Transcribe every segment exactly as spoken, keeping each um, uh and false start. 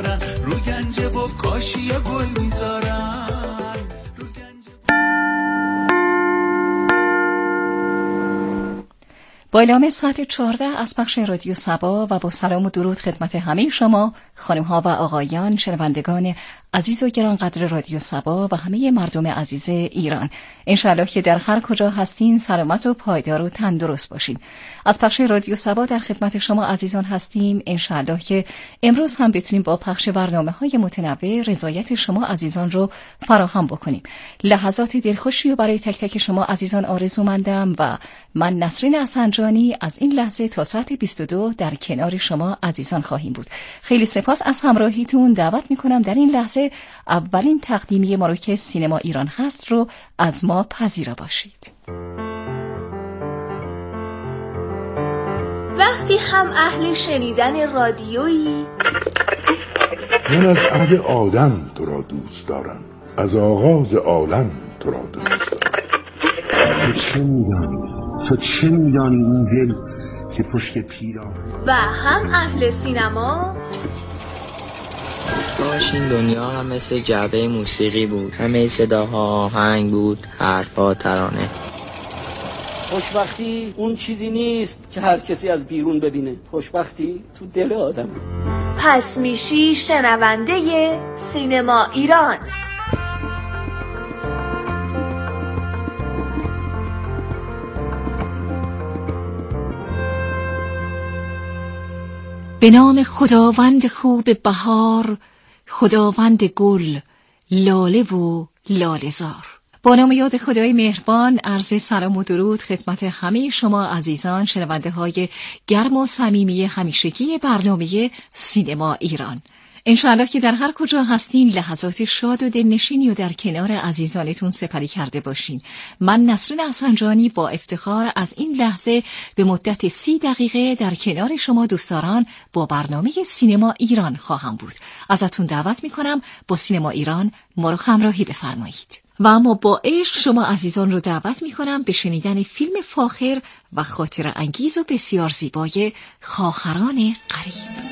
رو گنجه و کاشی گل میذارن. با اعلام ساعت چهارده از پخش رادیو صبا و با سلام و درود خدمت همه شما خانم‌ها و آقایان شنوندگان عزیز و گرانقدر رادیو صبا و همه مردم عزیز ایران، انشالله که در هر کجا هستین سلامت و پایدار و تندرست باشین. از پخش رادیو صبا در خدمت شما عزیزان هستیم. انشالله که امروز هم بتونیم با پخش برنامه‌های متنوع رضایت شما عزیزان رو فراهم بکنیم. لحظات دلخوشی رو برای تک تک شما عزیزان آرزومندم و من نسرین احسنجانی از این لحظه تا ساعت بیست و دو در کنار شما عزیزان خواهیم بود. خیلی سپاس از همراهیتون. دعوت می‌کنم در این لحظه اولین تقدیمی ما رو که سینما ایران هست رو از ما پذیرا باشید. وقتی هم اهل شنیدن رادیویی، من از عهد آدم تو را دوست دارم، از آغاز عالم تو را دوست دارم. تو چه میدانی؟ تو چه میدانی این دل که پشت پیرا؟ و هم اهل سینما، کاش این دنیا هم مثل جعبه موسیقی بود، همه صداها آهنگ بود، حرفا ترانه. خوشبختی اون چیزی نیست که هر کسی از بیرون ببینه، خوشبختی تو دل آدم. پس میشی شنونده سینما ایران. به نام خداوند خوب بهار، خداوند گل، لاله و لاله‌زار. با نام یاد خدای مهربان عرض سلام و درود خدمت همه شما عزیزان شنونده های گرم و صمیمی همیشگی برنامه سینما ایران. انشاءالله که در هر کجا هستین لحظات شاد و دلنشینی و در کنار عزیزانتون سپری کرده باشین. من نسرین احسنجانی با افتخار از این لحظه به مدت سی دقیقه در کنار شما دوستداران با برنامه سینما ایران خواهم بود. ازتون دعوت میکنم با سینما ایران ما رو همراهی بفرمایید. و اما با عشق شما عزیزان رو دعوت میکنم به شنیدن فیلم فاخر و خاطره انگیز و بسیار زیبای خواهران غریب.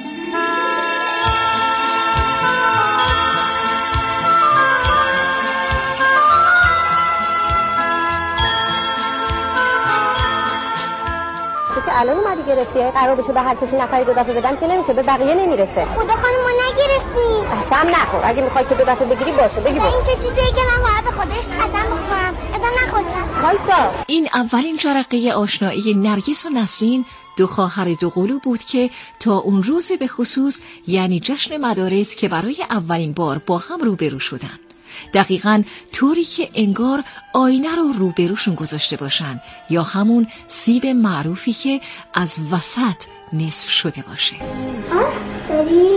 که الان اومدی گرفتی قرار بشه به هر کسی نفری دو دفعه بدم که نمیشه، به بقیه نمیرسه. خدا خانم ما نگرفتیم. قسم نخور، اگه میخوای که دو دفعه بگیری باشه بگی. با این چه چیزیه که من باید به خودش قسم بخورم؟ ازم نخواستم. وایسا. این اولین جرقه آشنایی نرگس و نسرین، دو خواهر دو قلو بود که تا اون روز به خصوص یعنی جشن مدارس که برای اولین بار با هم روبرو شدن. دقیقاً طوری که انگار آینه رو روبروشون گذاشته باشن یا همون سیب معروفی که از وسط نصف شده باشه. آس داری؟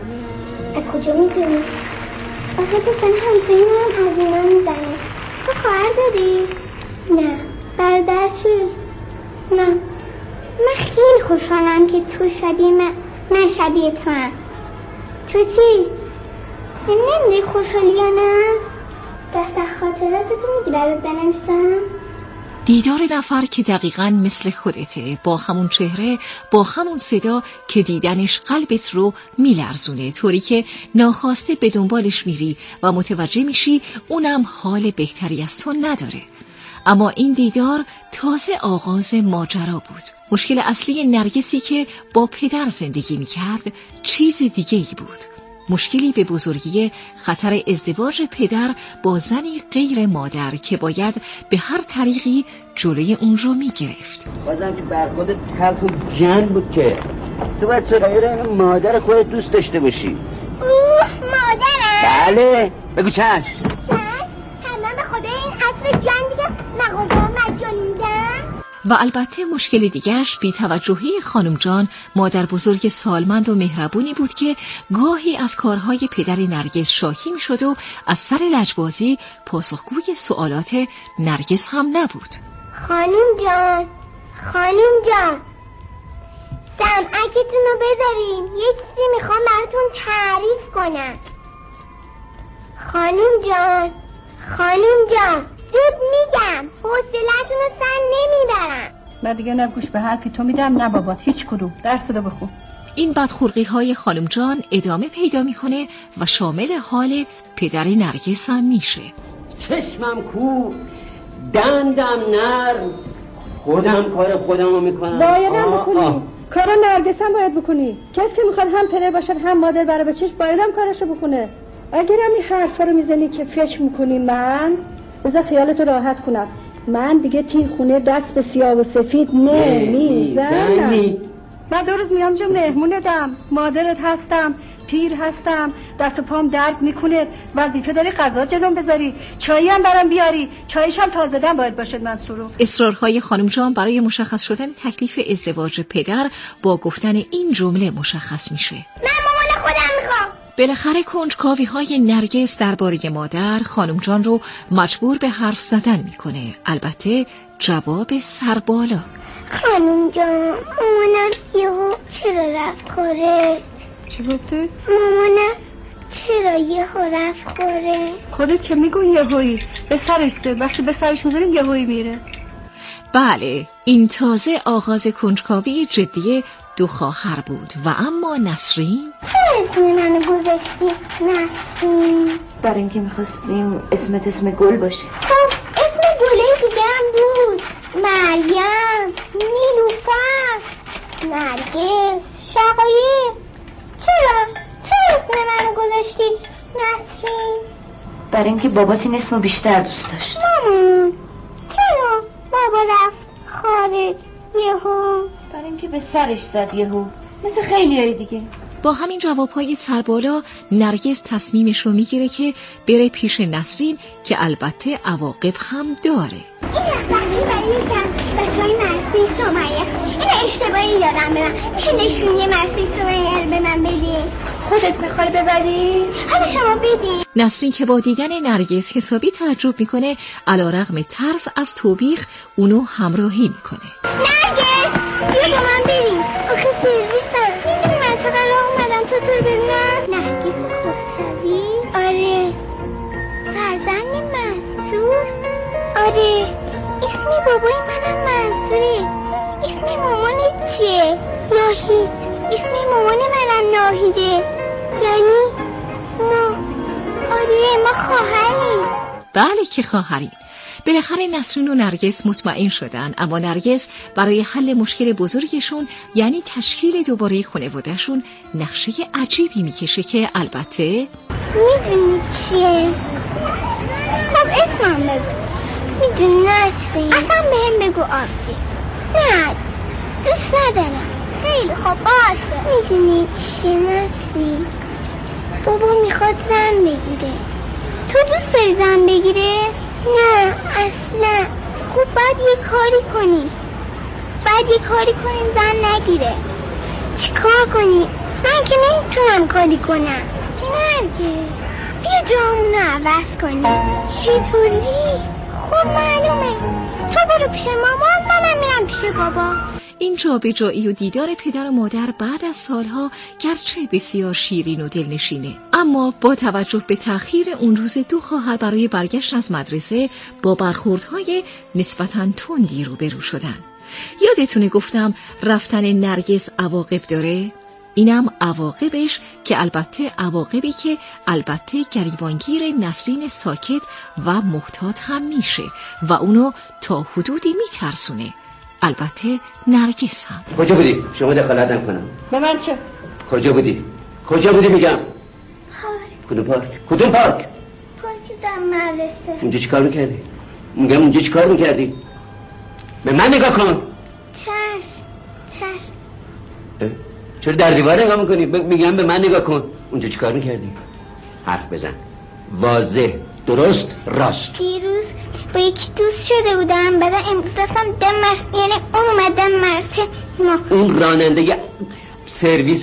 از کجا میکنی؟ آخه پسن همسایی من از اینا میزنه. تو خواهر داری؟ نه. برادر چی؟ نه. من خیلی خوشحالم که تو شبیه من من شبیه تو هم. تو چی؟ نمیدی خوشحالی یا نه؟ دست خاطراتتو میگی برات بنویسم؟ دیدار نفر که دقیقاً مثل خودته، با همون چهره، با همون صدا که دیدنش قلبت رو میلرزونه، طوری که ناخواسته به دنبالش میری و متوجه میشی اونم حال بهتری از تو نداره. اما این دیدار تازه آغاز ماجرا بود. مشکل اصلی نرگسی که با پدر زندگی میکرد چیز دیگه ای بود. مشکلی به بزرگی خطر ازدواج پدر با زنی غیر مادر که باید به هر طریقی جلوی اون رو میگرفت. بازم که برخودت تلخ و جن بود که تو باید سرایه مادر خودت دوست داشته باشی. اوه مادرم؟ بله بگو چشم. چشم؟ همه به خدا این عطر جن دیگه مغازه مجانی میدن؟ و البته مشکل دیگرش بی‌توجهی خانم جان، مادر بزرگ سالمند و مهربونی بود که گاهی از کارهای پدر نرگس شاکی می شد و از سر لجبازی پاسخگوی سوالات نرگس هم نبود. خانم جان خانم جان سمعکتون رو بذارین، یک چیزی میخوام براتون تعریف کنم. خانم جان خانم جان زود میگم، حوصله‌تون رو سر نمیبرم. من دیگه نه گوش به حرف تو میدم نه بابات، هیچ کدوم. درس رو بخون. این بدخلقی های خانم جان ادامه پیدا میکنه و شامل حال پدر نرگس هم میشه. چشمم کو، دندم نرم، خودم کار خودمو میکنم. بایدم بکنی کارا نرگس هم باید بکنی. کسی که میخواد هم پدر باشد هم مادر برای بچهش بایدم کارشو بکنه. اگرم این حرفا رو میزنی که فکر میکنی من بذار خیالتو راحت کنم، من دیگه تی خونه دست به سیاه و سفید نمیزنم. من دو روز میام جا مهمونتم، مادرت هستم، پیر هستم، دست و پام درد میکنه، وظیفه داری غذا جلوم بذاری، چایی هم برام بیاری، چایش هم تازه دم باید باشد منصورو. اصرارهای خانم جان برای مشخص شدن تکلیف ازدواج پدر با گفتن این جمله مشخص میشه. من مامان خودم میخوام. بالاخره کنجکاوی های نرگس درباره مادر خانم جان رو مجبور به حرف زدن میکنه. البته جواب سربالا. خانم جان، مامانم یهو چرا رفت کارت؟ چی گفته؟ مامانم چرا یهو رفت کارت؟ خودت که میگو یهویی، به سرش سه، وقتی به سرش میذاریم یهویی میره. بله، این تازه آغاز کنجکاوی جدی دو خواهر بود. و اما نسرین؟ چرا اسم منو گذاشتی نسرین؟ برای اینکه میخواستیم اسمت اسم گل باشه. خب اسم گله دیگه هم بود، مریم، نیلوفر، نرگس، شقایق. چرا؟ چرا اسم منو گذاشتی نسرین؟ برای اینکه بابات این اسمو بیشتر دوست داشت. مامان چرا بابا رفت خارج یهو؟ برای اینکه به سرش زد یهو، مثل خیلی های دیگه. با همین جوابهای سربالا نرگس تصمیمش رو میگیره که بره پیش نسرین که البته عواقب هم داره. این بچه برای یکم بچه های مرسی سمیه، این اشتباهی دادم به من. میشه نشونی مرسی سمیه رو به من بدی؟ خودت میخوای ببری؟ حالا شما بدی. نسرین که با دیدن نرگس حسابی تعجب میکنه، علیرغم ترس از توبیخ اونو همراهی میکنه. نرگس بیا با من بریم، آخه سرویسم. میدونی من چقدر راه اومدم تو تو رو ببینم؟ نرگس خسروی؟ آره. فرزند منصور؟ آره. اسم بابای منم منصوره. اسم مامانت چیه؟ ناهید. اسم مامان منم ناهیده. یعنی ما آره ما خواهریم. بله که خواهریم. بالاخره نسرین و نرگس مطمئن شدن، اما نرگس برای حل مشکل بزرگشون یعنی تشکیل دوباره خانواده‌شون نقشه عجیبی میکشه که البته میدونی چیه؟ خب اسمم بگو. میدونی نسرین؟ اصلا بهم بگو آبجی. نه دوست ندارم. خیلی خب باشه. میدونی چیه نسرین؟ بابا میخواد زن بگیره. تو دوست داری زن بگیره؟ نه اصلا. خب باید یه کاری کنی، باید یه کاری کنیم زن نگیره. چی کار کنی؟ من که نمیتونم کاری کنم. نرگس بیا جامونو عوض کنی. چطوری؟ خب معلومه. تو برو پیش مامان، منم میرم پیش بابا. این جابجایی و دیدار پدر و مادر بعد از سالها گرچه بسیار شیرین و دلنشینه، اما با توجه به تأخیر اون روز دو خواهر برای برگشت از مدرسه با برخوردهای نسبتاً تندی روبرو شدن. یادتونه گفتم رفتن نرگس عواقب داره؟ اینم عواقبش که البته عواقبی که البته گریبانگیر نسرین ساکت و محتاط هم میشه و اونو تا حدودی میترسونه. البته نرگس هم. کجا بودی؟ شما دخالت نکنم. به من چه؟ کجا بودی؟ کجا بودی میگم؟ پارک. کدوم پارک؟ کدوم پارک؟ پارک در مدرسه. اونجا چی کار میکردی؟ میگم اونجا چی کار میکردی؟ به من نگاه کن. چشم چشم. چرا در دیوار نگاه میکنی؟ میگم به من نگاه کن. اونجا چی کار میکردی؟ حرف بزن، واضح، درست، راست. دیروز با یکی دوست شده بودم، بعد امروز رفتم دم مرس، یعنی اون اومد دم مرسه ما. اون راننده سرویس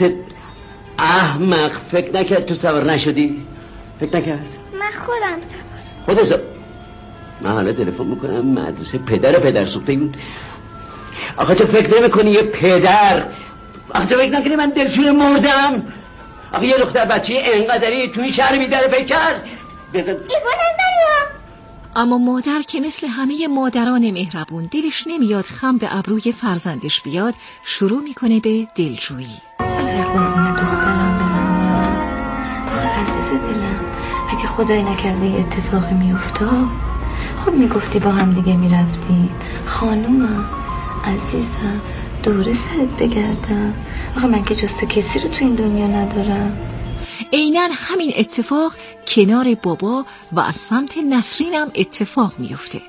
احمق فکر نکرد تو سوار نشدی؟ فکر نکرد؟ من خودم سوار. خودت؟ من حالا تلفن میکنم مدرسه پدر پدر سوخته این. آخه تو فکر نمی کنی یه پدر؟ آخه تو فکر نکنی من دلشون مردم؟ آخه یه دختر بچه انقدری توی شهر میداره فکر کرد بزن اما مادر که مثل همه مادران مهربون دلش نمیاد خم به ابروی فرزندش بیاد، شروع میکنه به دلجویی. میخوای قربون دخترم برم؟ آخه عزیز دلم اگه خدای نکرده یه اتفاقی میافتاد خب میگفتی با هم دیگه میرفتیم. خانومم عزیزم دوره سرت بگردم. آخه من که جز تو کسی رو تو این دنیا ندارم. عیناً همین اتفاق کنار بابا و از سمت نسرینم اتفاق میفته.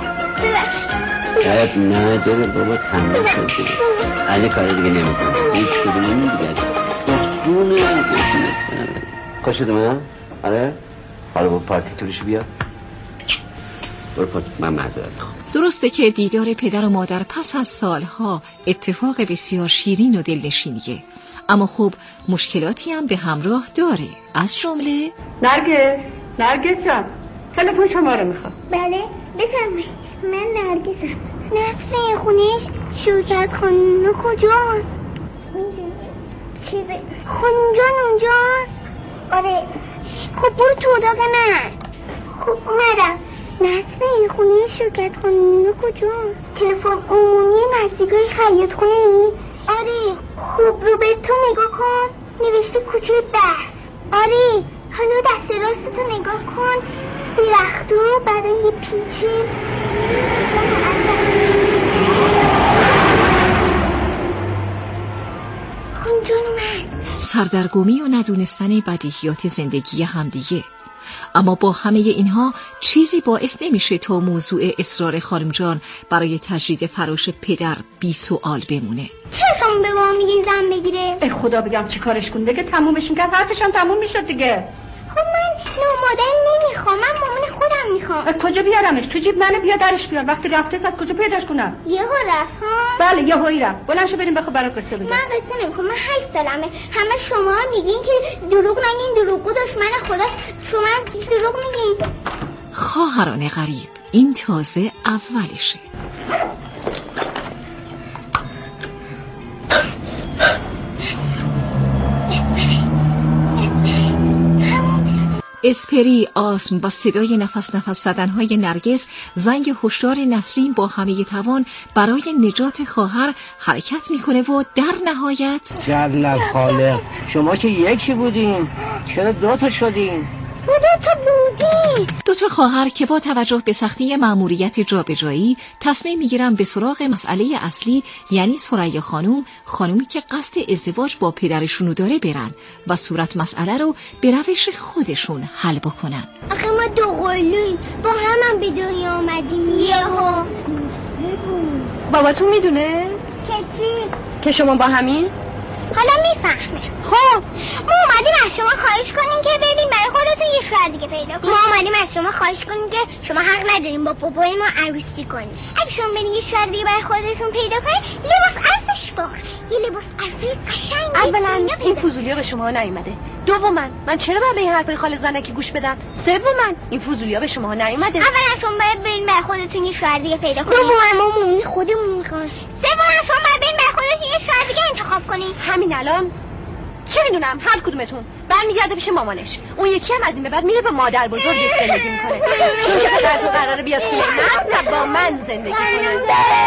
شاید نداره بابا تمام شد دیگه. از این کار دیگه نمی کنم هیچ کدوم این دیگه از دختونه خوش شده من؟ آره؟ حالا با پارتی توریش بیا برو پارتی من معذرت میخوام. درسته که دیدار پدر و مادر پس از سالها اتفاق بسیار شیرین و دلنشینیه، اما خب مشکلاتی هم به همراه داره. از جمله نرگس نرگس جان تلفن شما رو میخوام. بله بفرمایید. من نرگسم. نقصه خونه شوکت خانم کجاست؟ چیزه خانم جان اونجاست؟ آره. خب برو تو اتاق من. خب اومدم. نصف این خونه شرکت خانم کجاست؟ تلفن عمومی نزدیکای خیاط خونه ای؟ آره. خوب رو به تو نگاه کن. نوشته کوچه بحر. آره. حالا دست راست تو نگاه کن. درختو برای پیچه. خانم جان اومد. سردرگمی و ندونستن بدیهیات زندگی همدیگه. اما با همه اینها چیزی باعث نمیشه تا موضوع اصرار خانم جان برای تجدید فراش پدر بی سؤال بمونه. چرا شما به ما میگین زن بگیره؟ ای خدا بگم چی کارش کنده که تمومش میکرد حرفشم تموم میشد دیگه. خب من نومادر نمیخوام، من مامان خودم میخوام. کجا بیارمش؟ تو جیب منو بیا درش بیار. وقتی رفته از کجا پیداش کنم؟ یهو رفت ها؟ بله یهویی رفت. بلند شو بریم بخو برات قصه بگم. من قصه نمیخوام. من هشت سالمه. همه شما میگین که دروغ نگین، دروغگو دشمن خداست. شما دروغ میگین. خواهران غریب این تازه اولشه. اسپری، آسم و صدای نفس نفس زدنهای نرگس زنگ هشدار نسرین با همه توان برای نجات خواهر حرکت میکنه و در نهایت جل خالق شما که یکی بودین چرا دو تا شدین؟ ما دو تا بودیم. دو تا خواهر که با توجه به سختی مأموریت جابجایی تصمیم میگیرن به سراغ مسئله اصلی، یعنی ثریا خانم، خانومی که قصد ازدواج با پدرشونو داره، برن و صورت مسئله رو به روش خودشون حل بکنن. آخه ما دو قلویم، با هم هم به دنیا آمدیم. یهو باباتون میدونه؟ که چی؟ که شما با همین؟ حالا میفهمه. خب ما اومدیم از شما خواهش کنیم که بریم برای خودتون یه شوهر دیگه پیدا کنیم. ما اومدیم از شما خواهش کنیم که شما حق نداریم با بابای ما عروسی کنیم. اگه شما برید یه شوهر دیگه برای خودتون پیدا کنید، لباس عروسش با یه لباس عروسی قشنگ. اولا این فضولی‌ها به شما نیومده. دوما من چرا باید به این حرف خاله زنکی گوش بدم؟ سوما این فضولی‌ها به شما نیومده. اولا شما باید برید برای خودتون یه شوهر دیگه پیدا کنید. دوما ما مومن خودمون می‌خوایم. سوما شما باید برید برای خودتون یه شوهر دیگه انتخاب کنید. همین الان چه میدونم هر کدومتون برمیگرده پیش مامانش. اون یکی هم از این به بعد میره به مادر بزرگش زندگی میکنه، چون که پدرتون قراره بیاد خونه من و با من زندگی کنه.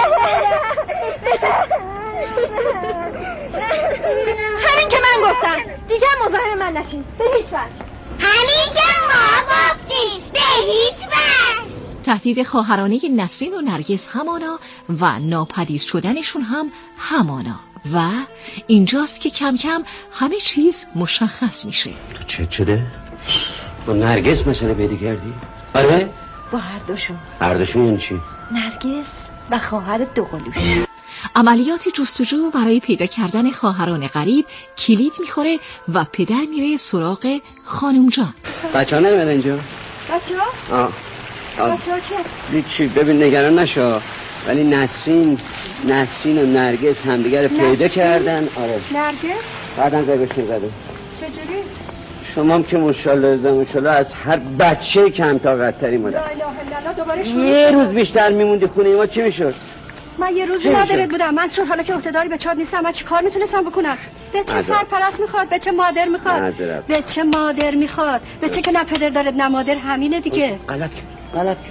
همین که من گفتم دیگه مزاحم من نشین به هیچ وجه. همین که ما گفتیم به هیچ وجه. تهدید خواهرانه نسرین و نرگس همانا و ناپدید شدنشون هم همانا و اینجاست که کم کم همه چیز مشخص میشه. تو چه شده؟ با نرگس مسئله پیدا کردی؟ آره؟ با هر دوشون. هر دوشون یعنی چی؟ نرگس و خواهر دوقلوش. عملیات جستجو برای پیدا کردن خواهران غریب کلید میخوره و پدر میره سراغ خانم جان. بچه ها نمیدن اینجا؟ بچه ها؟ آه بچه ها چیه؟ چی؟ ببین نگران نشو، ولی نسرین نسرین و نرگس همدیگر پیدا کردن. آره نرگس؟ بعدم زبشون زده. چجوری؟ شما هم که ماشاءالله ماشاءالله از هر بچه کم طاقت‌تری مادر. لا اله الا الله. دوباره شروع. یه روز بیشتر میموندی خونه ما چی میشد؟ من یه روزی مادرت بودم. من چون حالا که عهده‌داری به چاد نیستم، من چی کار میتونستم بکنم؟ به چه سرپرست میخواد؟ به چه مادر میخواد؟ به چه مادر میخواد؟ به چه که نه پدر دارد نه مادر، همینه دیگه. غلط غلط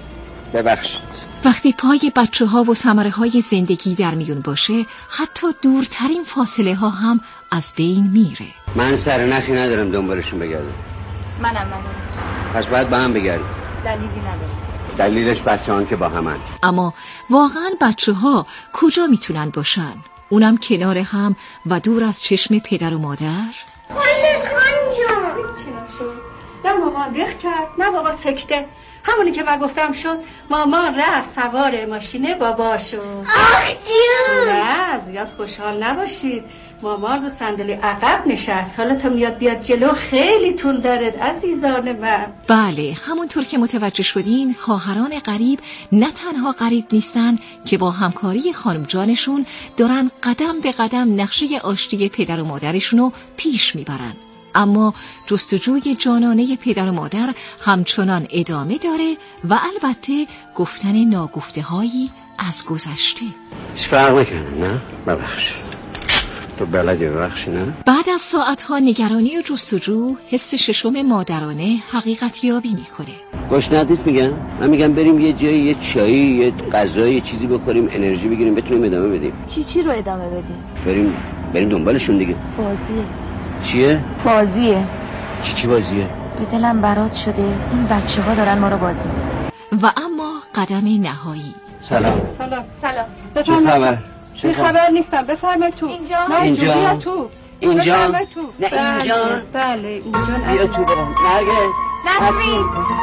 ببخشید. وقتی پای بچه ها و ثمره های زندگی در میون باشه، حتی دورترین فاصله ها هم از بین میره. من سرنخی ندارم دنبالشون بگردم. منم ندارم. پس باید با هم بگردیم. دلیلی نداره. دلیلش بچه هان که با همن. اما واقعا بچه ها کجا میتونن باشن؟ اونم کنار هم و دور از چشم پدر و مادر؟ خوش از خانم جان. چی نشد؟ نه مامان رخ کرد، نه بابا سکته. همونی که من گفتم شد. مامان رفت سوار ماشین بابا شد. آخ جون. نه زیاد خوشحال نباشید. مامان رو صندلی عقب نشست. حالا تا میاد بیاد جلو خیلی تون دارد عزیزان من. بله، همونطور که متوجه شدین خواهران غریب نه تنها غریب نیستن که با همکاری خانم جانشون دارن قدم به قدم نقشه آشتی پدر و مادرشونو پیش میبرن. اما جستجوی جانانه پدر و مادر همچنان ادامه داره و البته گفتن ناگفته هایی از گذشته. هیچ فرق میکنه نه؟ ببخش تو بلدی ببخشی نه؟ بعد از ساعتها نگرانی و جستجو حس ششم مادرانه حقیقت یابی میکنه. گشنه میگم؟ من میگم بریم یه جایی یه چایی یه غذایی یه چیزی بخوریم انرژی بگیریم بتونیم ادامه بدیم. چی چی رو ادامه بدیم؟ بریم بریم دنبالشون دیگه. بازیه. چیه؟ بازیه. چی چی بازیه؟ به دلم برات شده این بچه ها دارن ما رو بازی میدن. و اما قدم نهایی. سلام. سلام. سلام. چه خبر؟ چه خبر نیستم. بفرمایید تو. اینجا. نه اینجا. بیا تو. اینجا. تو. نه بله. اینجا. بله اینجا. بیا تو برم. نرگس. نسرین.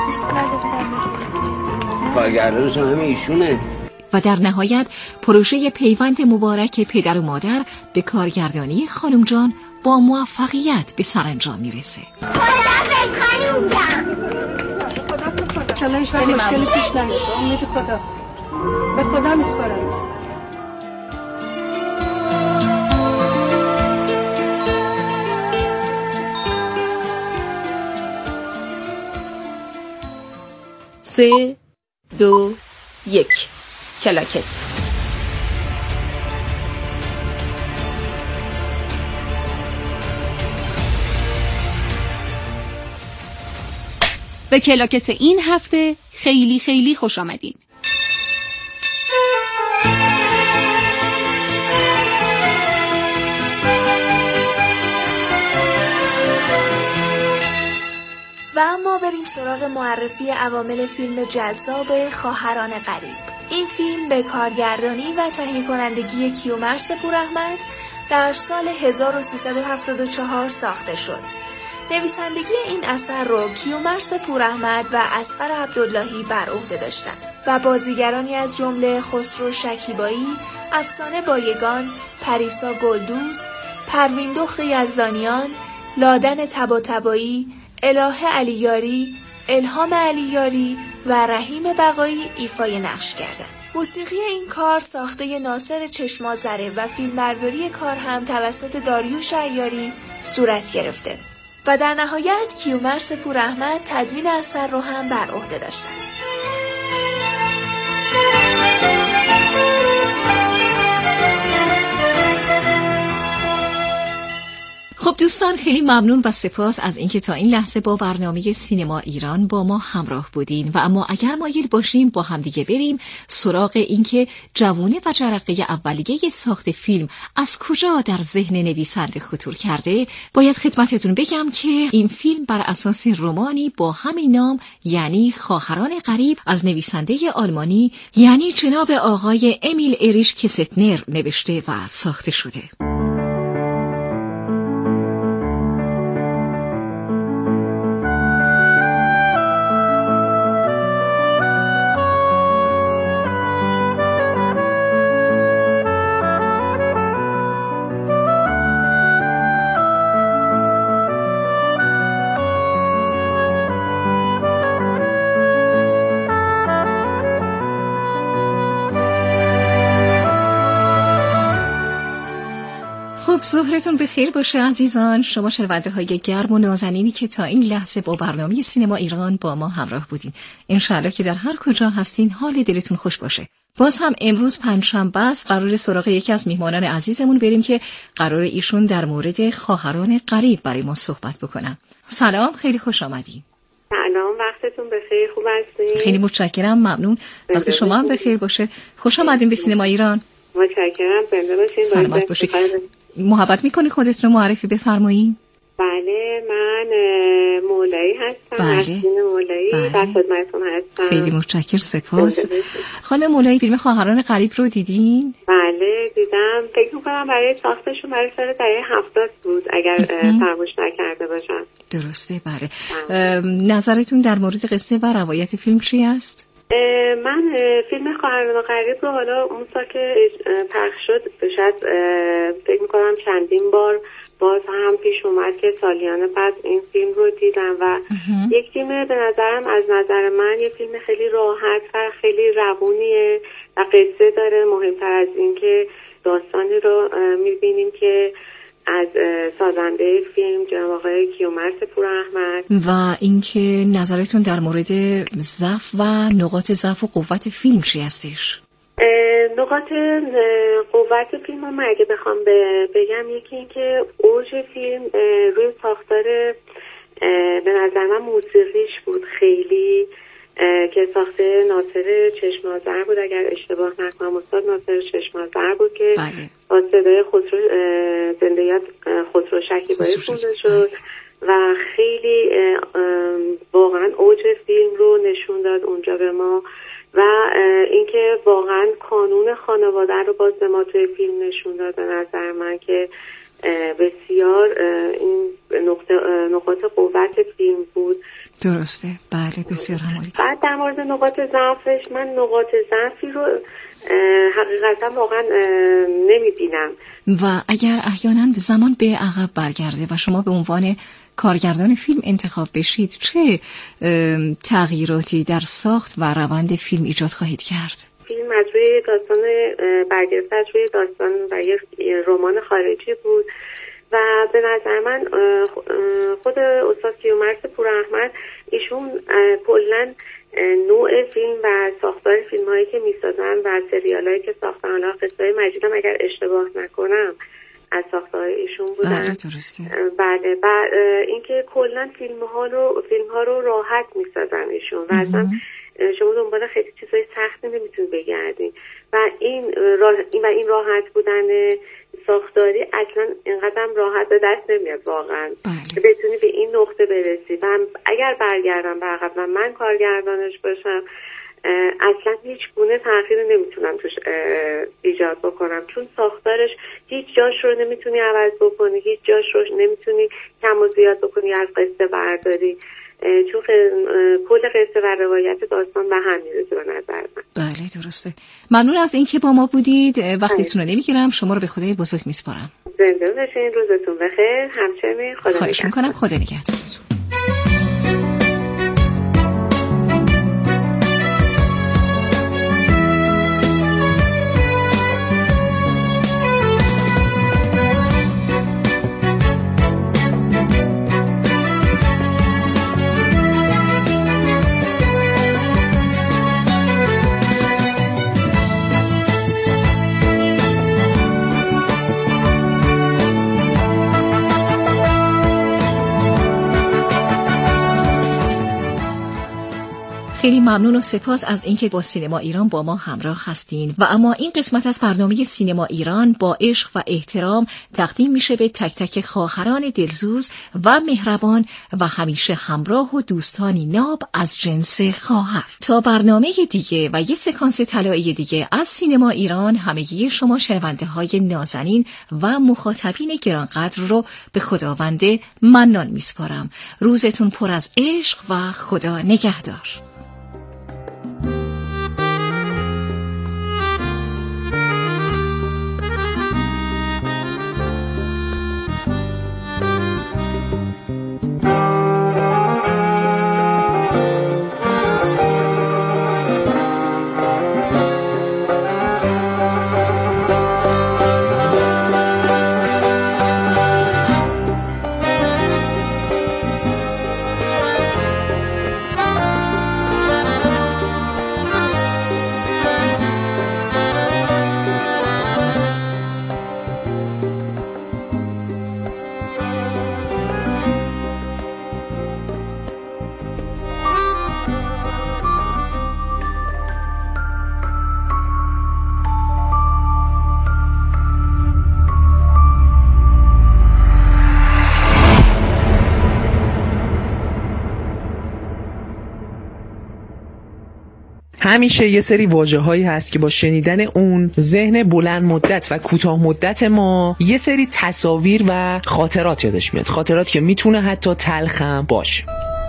کارگردانش هم همه ایشونه. و در نهایت پروژه پیوند مبارک پدر و مادر به کارگردانی خانم جان با موفقیت به سرانجام میرسه. خداحافظ خانم جان. خدا سپرد. چلا هیچ مشکلی پیش نیاد. امید خدا. به خدا میسپارم. سه دو یک کلاکت. به کلاکت این هفته خیلی خیلی خوش آمدین. و اما بریم سراغ معرفی عوامل فیلم جذاب خواهران غریب. این فیلم به کارگردانی و تهیه کنندگی کیومرث پوراحمد در سال هزار و سیصد و هفتاد و چهار ساخته شد. نویسندگی این اثر رو کیومرث پوراحمد و اصغر عبداللهی بر عهده داشتند و بازیگرانی از جمله خسرو شکیبایی، افسانه بایگان، پریسا گلدوز، پروین دخت یزدانیان، لادن طباطبایی، الهه علیاری، الهام علیاری و رحیم بقایی ایفای نقش کردند. موسیقی این کار ساخته ناصر چشمازره و فیلمبرداری کار هم توسط داریوش عیاری صورت گرفته و در نهایت کیومرث پوراحمد تدوین اثر رو هم بر عهده داشتند. خب دوستان خیلی ممنون و سپاس از اینکه تا این لحظه با برنامه سینما ایران با ما همراه بودین و اما اگر مایل باشیم با همدیگه بریم سراغ اینکه جوونه و جرقه اولیه ساخت فیلم از کجا در ذهن نویسنده خطور کرده، باید خدمتتون بگم که این فیلم بر اساس رمانی با همین نام یعنی خواهران غریب از نویسنده آلمانی یعنی جناب آقای امیل اریش کستنر نوشته و ساخته شده. خب ظهرتون بخیر باشه عزیزان، شما شنونده های گرم و نازنینی که تا این لحظه با برنامه سینما ایران با ما همراه بودین. انشالله که در هر کجا هستین حال دلتون خوش باشه. باز هم امروز پنجشنبه است، قرار سراغ یکی از میهمانان عزیزمون بریم که قرار ایشون در مورد خواهران غریب برای ما صحبت بکنن. سلام، خیلی خوش آمدین. سلام، وقت وقتتون بخیر. خوب هستین؟ خیلی متشکرم. ممنون. وقت شما هم بخیر باشه. خوش آمدین به سینما ایران. متشکرم. زنده باشین. سلامت باشین. محبت میکنی خودتون رو معرفی بفرمایید؟ بله، من مولایی هستم. بله. نسرین مولایی. بله. در خدمتتون هستم. خیلی متشکرم. سپاس. خانم مولایی، فیلم خواهران غریب رو دیدین؟ بله دیدم. فکر میکنم برای ساختشون برای سال دهه هفتاد بود اگر فراموش نکرده باشم. درسته. بله. نظرتون در مورد قصه و روایت فیلم چی است؟ من فیلم خواهران غریب رو حالا اون سال که پخش شد شاید فکر میکنم چندین بار باز هم پیش اومد که سالیان بعد این فیلم رو دیدم و یک فیلم به نظرم از نظر من یک فیلم خیلی راحت و خیلی روونیه و قصه داره. مهمتر از این که داستانی رو میبینیم که از سازنده فیلم جناب آقای کیومرث پوراحمد. و اینکه نظرتون در مورد ضعف و نقاط ضعف و قوت فیلم چی هستش؟ نقاط قوت فیلم هم اگه بخوام بگم یکی این که اوج فیلم روی ساختار به نظر من موسیقیش بود، خیلی که ساخته ناصر چشم‌آذر بود اگر اشتباه نکنم. استاد ناصر چشم‌آذر بود که بله. با صدای خسرو زنده یاد خسرو شکیبایی خونده شد و خیلی واقعا اوج فیلم رو نشون داد اونجا به ما و اینکه واقعا کانون خانواده رو باز به ما توی فیلم نشون داد. به نظر من که بسیار این نقطه نقاط قوت فیلم بود. درسته. بله بسیار همالی. بعد در مورد نقاط ضعفش، من نقاط ضعفی رو حقیقتا واقعا نمیبینم و اگر احیانا زمان به عقب برگرده و شما به عنوان کارگردان فیلم انتخاب بشید چه تغییراتی در ساخت و روند فیلم ایجاد خواهید کرد؟ فیلم از روی داستان برگرفته از روی داستان و یک رمان خارجی بود و به نظر من خود استاد کیومرث پوراحمد ایشون کلاً نوع فیلم و ساختار فیلم هایی که میسازن و سریال هایی که ساختن، حالا قصه مجیدم اگر اشتباه نکنم از ساختار ایشون بودن. بله درسته. بله و اینکه کلا فیلم ها رو فیلم ها رو راحت میسازن ایشون و اصلا شما دنبال خیلی چیزای سختی نمیتونید بگردین و این راه این و این راحت بودن ساختاری اصلا اینقدر راحت به دست نمیاد واقعا. بله. بتونی به این نقطه برسی و اگر برگردم به عقب و من کارگردانش باشم اصلا هیچ گونه تغییری نمیتونم توش ایجاد بکنم، چون ساختارش هیچ جاش رو نمیتونی عوض بکنی، هیچ جاش رو نمیتونی کم و زیاد بکنی از قصه برداری، چون کل قصه و روایت داستان به هم میرسه به نظر من. بله درسته. ممنون از اینکه با ما بودید. وقتتون رو نمیگیرم. شما رو به خدای بزرگ میسپارم. زنده باشین. روزتون بخیر. همچنین خدا نگهدار. خواهش میکنم. خدا نگهدارتون. خیلی ممنون و سپاس از اینکه با سینما ایران با ما همراه هستین و اما این قسمت از برنامه سینما ایران با عشق و احترام تقدیم میشه به تک تک خواهران دلسوز و مهربان و همیشه همراه و دوستانی ناب از جنس خواهر. تا برنامه دیگه و یه سکانس طلایی دیگه از سینما ایران، همگی شما شنونده های نازنین و مخاطبین گرانقدر رو به خداوند منان میسپارم. روزتون پر از عشق و خدا نگهدار. همیشه یه سری واژه‌هایی هست که با شنیدن اون ذهن بلند مدت و کوتاه مدت ما یه سری تصاویر و خاطرات یادش میاد، خاطرات که میتونه حتی تلخم باشه.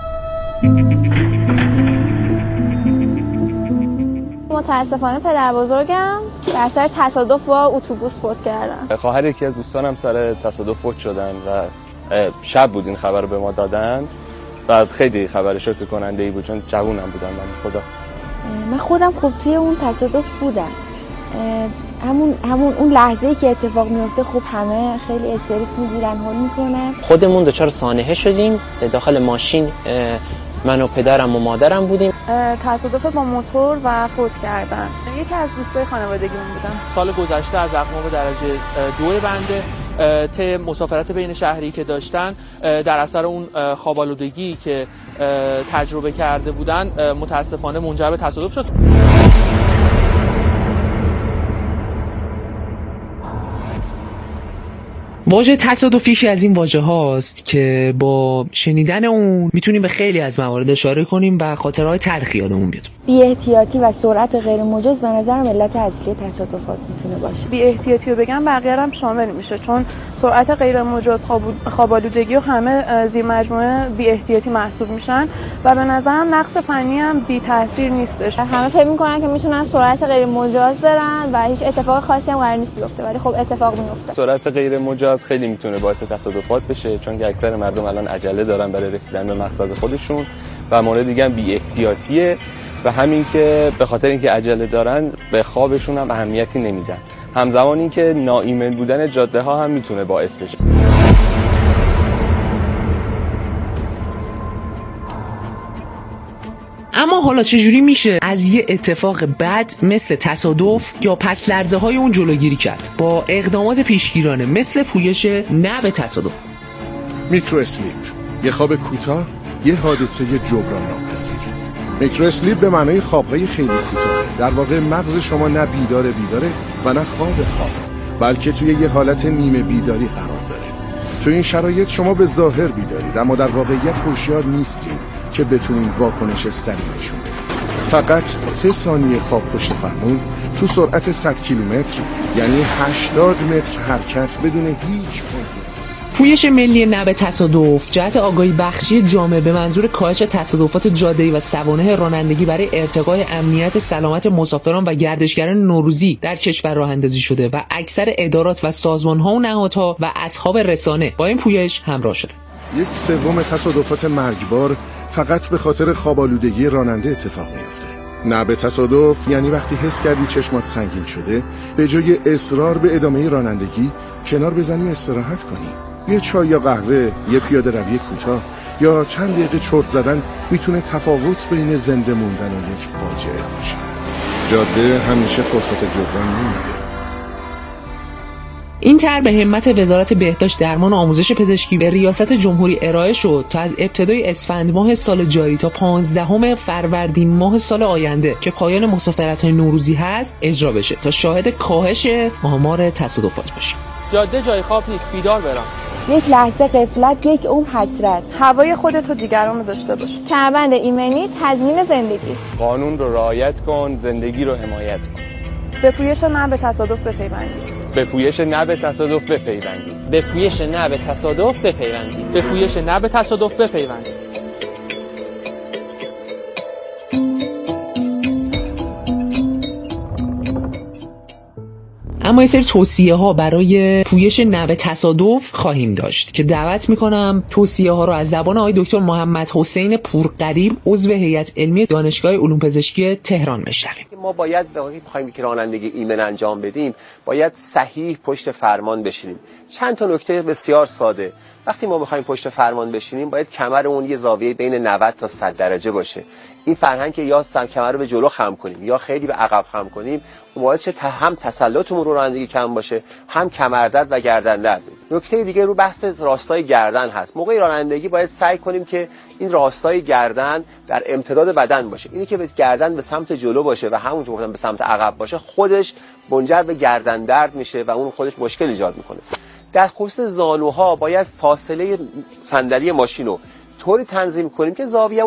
متاسفانه پدر بزرگم در سر تصادف با اتوبوس فوت کردن. خواهر یکی از دوستانم سر تصادف فوت شدن و شب بود این خبر رو به ما دادن و خیلی خبر شوکه کننده ای بود چون جوونم بودم من. خدا من خودم خب توی اون تصادف بودم. همون همون اون لحظه‌ای که اتفاق میفته خب همه خیلی استرس میگیرن، حال میکنن. خودمون دچار سانحه شدیم، داخل ماشین من و پدرم و مادرم بودیم. تصادف با موتور و فوت کردن. یکی از دوستای خانوادگیمون بودن. سال گذشته از اقوام درجه دو بنده ته مسافرت بین شهری که داشتن در اثر اون خواب‌آلودگی که تجربه کرده بودن متاسفانه منجر به تصادف شد. واژه تصادف یکی از این واژه هاست که با شنیدن اون میتونیم به خیلی از موارد اشاره کنیم و خاطرهای تلخی یادمون بیاد. بی احتیاطی و سرعت غیر مجاز به نظرم علت اصلی تصادفات میتونه باشه. بی احتیاطی رو بگم بقیه هم شامل میشه، چون سرعت غیر مجاز، خواب‌آلودگی و همه زیر مجموعه بی احتیاطی محسوب میشن و به نظرم نقص فنی هم بی تاثیر نیستش. همه فکر میکنن که میتونن سرعت غیر مجاز برن و هیچ اتفاق خاصی هم قرار نیست بیفته، ولی خب اتفاق میفته. سرعت غیر مجاز خیلی میتونه باعث تصادفات بشه، چون که اکثر مردم الان عجله دارن برای رسیدن به مقصد خودشون و مورد دیگه هم بی احتیاطیه و همین که به خاطر اینکه عجله دارن به خوابشون هم اهمیتی نمیدن. همزمان این که ناایمن بودن جاده ها هم میتونه باعث بشه. اما حالا چجوری میشه از یه اتفاق بد مثل تصادف یا پس لرزه های اون جلوگیری کرد با اقدامات پیشگیرانه مثل پویش نه به تصادف؟ میکرو اسلیپ، یه خواب کوتاه، یه حادثه جبران ناپذیر. میکرو اسلیپ به معنای خوابهای خیلی کوتاه، در واقع مغز شما نه بیدار بیداره و نه خواب خواب، بلکه توی یه حالت نیمه بیداری قرار داره. تو این شرایط شما به ظاهر بیدارید اما در واقعیت هوشیار نیستید که بتونید واکنش سریع نشون بدید. فقط سه ثانیه خواب پشت فرمون تو سرعت صد کیلومتر یعنی هشتاد متر حرکت بدون هیچ فایده. پویش ملی نه به تصادف جهت آگاهی بخشی جامعه به منظور کاهش تصادفات جاده‌ای و سوانح رانندگی برای ارتقای امنیت سلامت مسافران و گردشگران نوروزی در کشور راه اندازی شده و اکثر ادارات و سازمان‌ها و نهادها و اصحاب رسانه با این پویش همراه شده. یک سوم تصادفات مرگبار فقط به خاطر خواب‌آلودگی راننده اتفاق میفته. نه به تصادف یعنی وقتی حس کردی چشمات سنگین شده به جای اصرار به ادامه رانندگی کنار بزنی استراحت کنی. یه چای یا قهوه، یه پیاده روی کوتاه یا چند دقیقه چرت زدن میتونه تفاوت بین زنده موندن و یک فاجعه باشه. جاده همیشه فرصت جبران نمیده. این طرح به همت وزارت بهداشت درمان و آموزش پزشکی به ریاست جمهوری ارائه شد تا از ابتدای اسفند ماه سال جاری تا پانزدهم فروردین ماه سال آینده که پایان مسافرت‌های نوروزی هست اجرا بشه تا شاهد کاهش آمار تصادفات باشیم. جاده جای خواب نیست، بیدار برام. یک لحظه غفلت، یک عمر حسرت. هوای خودت و دیگران رو داشته باش. کمربند ایمنی تضمین زندگی. قانون رو رعایت کن، زندگی رو حمایت کن. به پویش نه به تصادف بپیوندید. به پویش نه به تصادف بپیوندید. به پویش نه به تصادف بپیوندید. به پویش نه به تصادف بپیوندید. اما یه سری توصیه ها برای پویش نه به تصادف خواهیم داشت که دعوت میکنم توصیه ها رو از زبان آقای دکتر محمد حسین پورغریب عضو هیئت علمی دانشگاه علوم پزشکی تهران بشنویم. ما باید وقتی بخوایم که رانندگی ایمن انجام بدیم باید صحیح پشت فرمان بشینیم. چند تا نکته بسیار ساده. وقتی ما بخوایم پشت فرمان بشینیم باید کمرمون یه زاویه بین نود تا صد درجه باشه. این فرهنگ که یا سم کمر رو به جلو خم کنیم یا خیلی به عقب خم کنیم باعث شه هم تسلطمون رو رانندگی کم باشه هم کمردرد و گردن درد. نکته دیگه رو بحث راستای گردن هست. موقع رانندگی باید سعی کنیم که این راستای گردن در امتداد بدن باشه. اینی که به گردن به سمت جلو باشه و همون که گفتم به سمت عقب باشه خودش منجر به گردن درد میشه و اون خودش مشکل ایجاد میکنه. در خصوص زانوها باید فاصله صندلی ماشین رو طوری تنظیم کنیم که زاویه